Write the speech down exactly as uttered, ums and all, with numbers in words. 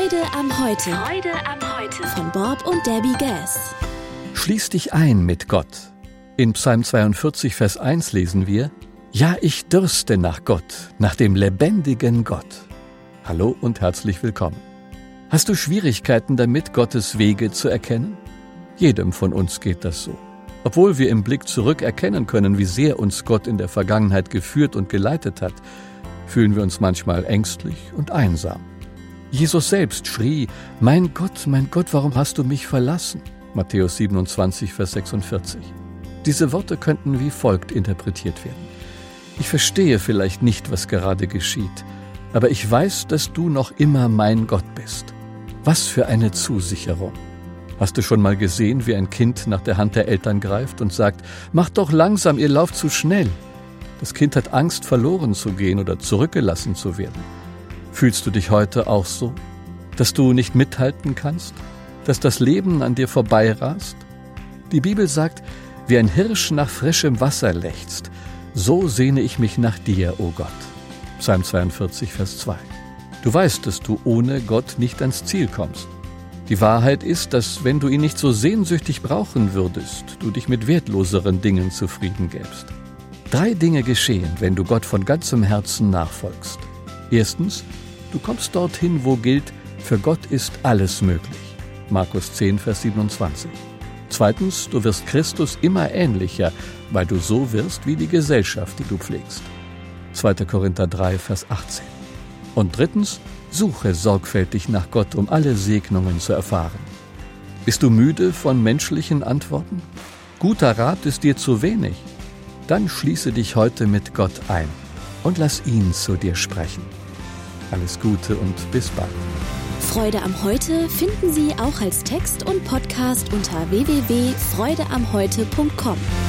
Freude am Heute. Freude am Heute. Von Bob und Debbie Gass. Schließ dich ein mit Gott. In Psalm zweiundvierzig, Vers eins lesen wir: Ja, ich dürste nach Gott, nach dem lebendigen Gott. Hallo und herzlich willkommen. Hast du Schwierigkeiten damit, Gottes Wege zu erkennen? Jedem von uns geht das so. Obwohl wir im Blick zurück erkennen können, wie sehr uns Gott in der Vergangenheit geführt und geleitet hat, fühlen wir uns manchmal ängstlich und einsam. Jesus selbst schrie: Mein Gott, mein Gott, warum hast du mich verlassen? Matthäus siebenundzwanzig, Vers sechsundvierzig. Diese Worte könnten wie folgt interpretiert werden: Ich verstehe vielleicht nicht, was gerade geschieht, aber ich weiß, dass du noch immer mein Gott bist. Was für eine Zusicherung! Hast du schon mal gesehen, wie ein Kind nach der Hand der Eltern greift und sagt: Macht doch langsam, ihr lauft zu schnell. Das Kind hat Angst, verloren zu gehen oder zurückgelassen zu werden. Fühlst du dich heute auch so, dass du nicht mithalten kannst, dass das Leben an dir vorbeirast? Die Bibel sagt: Wie ein Hirsch nach frischem Wasser lechzt, so sehne ich mich nach dir, o Gott. Psalm zweiundvierzig, Vers zwei. Du weißt, dass du ohne Gott nicht ans Ziel kommst. Die Wahrheit ist, dass, wenn du ihn nicht so sehnsüchtig brauchen würdest, du dich mit wertloseren Dingen zufrieden gäbst. Drei Dinge geschehen, wenn du Gott von ganzem Herzen nachfolgst. Erstens, du kommst dorthin, wo gilt: Für Gott ist alles möglich. Markus zehn, Vers siebenundzwanzig. Zweitens, du wirst Christus immer ähnlicher, weil du so wirst wie die Gesellschaft, die du pflegst. zweiter Korinther drei, Vers achtzehn. Und drittens, suche sorgfältig nach Gott, um alle Segnungen zu erfahren. Bist du müde von menschlichen Antworten? Guter Rat ist dir zu wenig? Dann schließe dich heute mit Gott ein und lass ihn zu dir sprechen. Alles Gute und bis bald. Freude am Heute finden Sie auch als Text und Podcast unter w w w punkt freude am heute punkt com.